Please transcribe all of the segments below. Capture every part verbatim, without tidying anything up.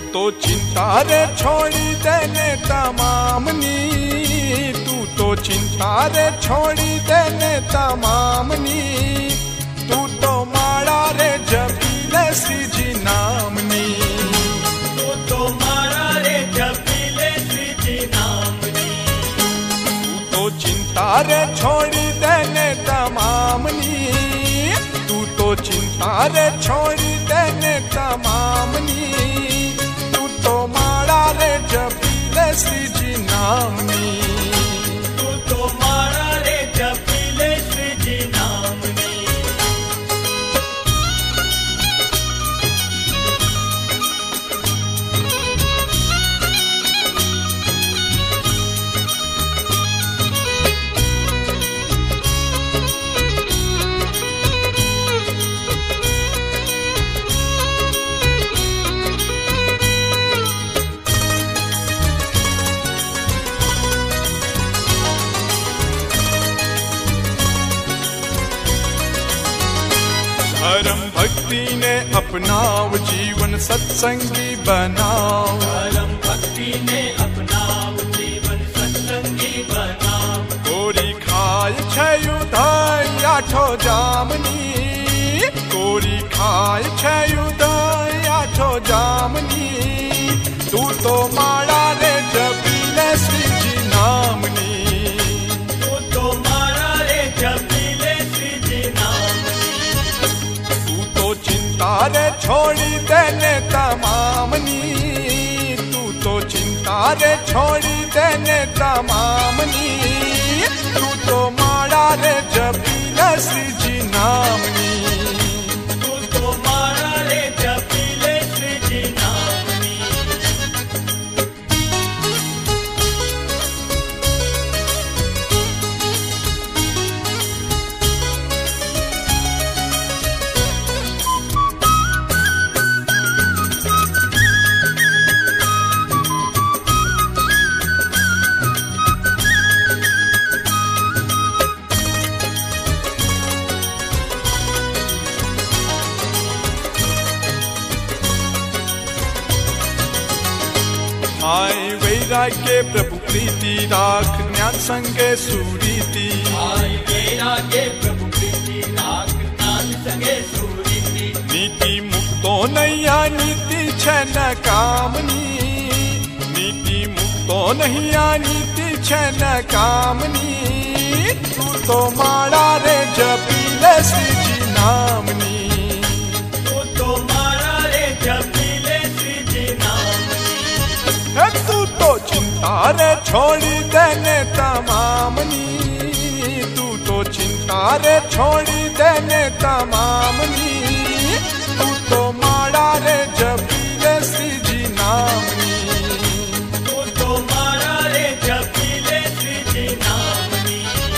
तो चिंता रे छोड़ी देने तमामनी, तू तो चिंता रे छोड़ी देने तमामनी, तू तो माड़ा रे जपीले श्रीजी नामनी, तू तो माड़ा रे जपीले श्रीजी नामनी, तू तो चिंता रे छोड़ी देने तमामनी, तू तो चिंता रे छोड़ी देने तमामनी, माड़ा रे जपीले श्रीजी नामनी, तू तो माड़ा रे जपीले श्रीजी नामनी। धर्म भक्ति ने अपनाओ, जीवन सत्संगी बनाओ, धर्म भक्ति ने अपनाओ, जीवन सत्संगी बनाओ, कोरी खाय छयुधाय आठो जामनी, कोरी खाय छयुधाय आठो जामनी, तू तो माड़ा रे जपीले श्रीजी नामनी, तू तो माड़ा रे जपीले श्रीजी नामनी, चिंता रे छोड़ी देने तमामनी, तू तो चिंता रे छोड़ी देने तमामनी, तू तो माड़ा रे जपीले श्रीजी नामनी, तू तो माड़ा रे जपीले श्रीजी नामनी। आय वैराग्य प्रभु प्रीति राख, ज्ञान संगे सुरीति, आय वैराग्य प्रभु प्रीति राख, ज्ञान संगे सुरीति, नीति मुक्तो नैया नीति छन कामनी, नीति मुक्तो नैया नीति छन कामनी, तू तो माड़ा रे जपीले श्रीजी नामनी, तू तो माड़ा रे जपीले श्रीजी नामनी, तू तो चिंता रे छोड़ी देने तमामनी, तू तो चिंता रे छोड़ी देने तमामनी, तू तो माड़ा रे जपीले श्रीजी नामनी, तू तो माड़ा रे जपीले श्रीजी नामनी।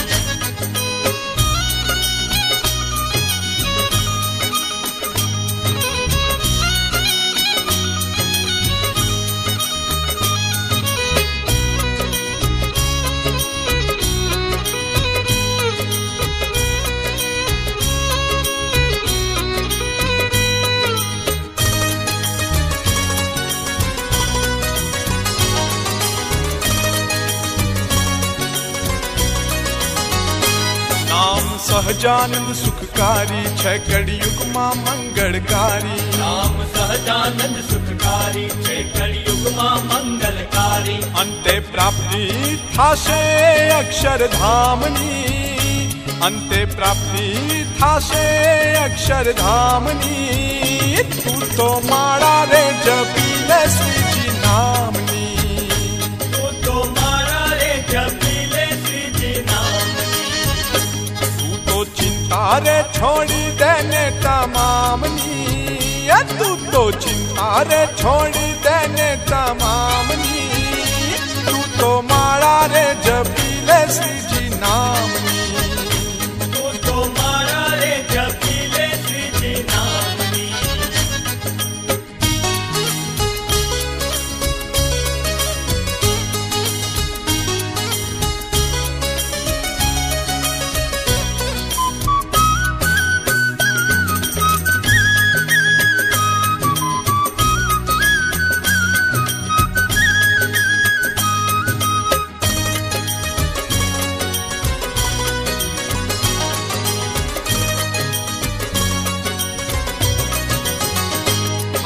सहजानंद सुखकारी छह कड़ियुग मां मंगलकारी, नाम सहजानंद सुखकारी छह कड़ियुग मां मंगलकारी, अंते प्राप्ति थासे अक्षर धामनी, अंते प्राप्ति थासे अक्षर धामनी, तू तो माड़ा रे जपीले श्रीजी नामनी, तू तो माड़ा रे जपीले श्रीजी नामनी, चिंता रे छोड़ी देने तमामनी, तू तो चिंता रे छोड़ी देने तमामनी, तू तो माड़ा रे जपीले श्रीजी नामनी, तू तो माड़ा रे जपीले श्रीजी नामनी।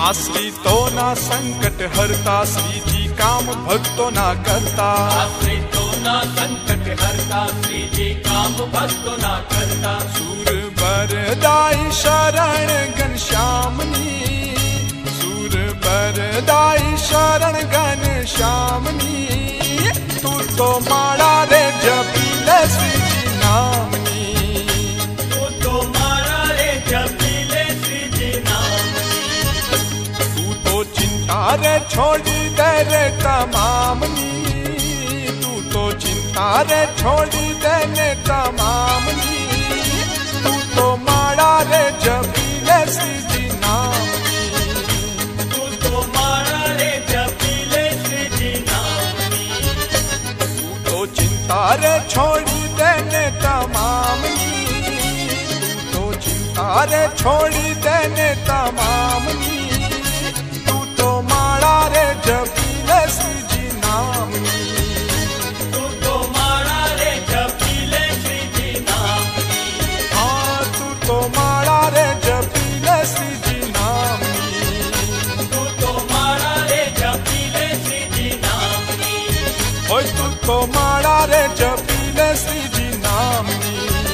आश्रितो ना संकट हरता, श्री जी काम भक्तो ना करता। आश्रितो ना संकट हरता, श्री जी काम भक्तो ना करता। सूर बरदाई शरण घनश्यामनी, सूर बरदाई शरण घनश्यामनी। तू तो माड़ा रे जपीले श्री जी नामनी, तू तो माड़ा रे जपीले श्री जी नामनी। तू तो चिंता रे छोड़ी दे रे तमामनी, तू तो चिंता रे छोड़ी दे रे तमामनी। तू तो माड़ा रे जपीले श्री जी नामनी, तू तो माड़ा रे जपीले श्री जी नामनी। तू तो चिंता रे छोड़ी देने तमामनी, तू तो चिंता रे छोड़ी देने तमामनी। तू तो माड़ा रे जपीले श्री जी नामनी, तू तो माड़ा रे जपीले श्री जी नामनी। हाँ तू तो माड़ा रे जपीले श्री जी नामनी, तू तो माड़ा रे जपीले श्री जी नामनी। ओए तू तो माड़ा रे जपीले श्री जी नामनी।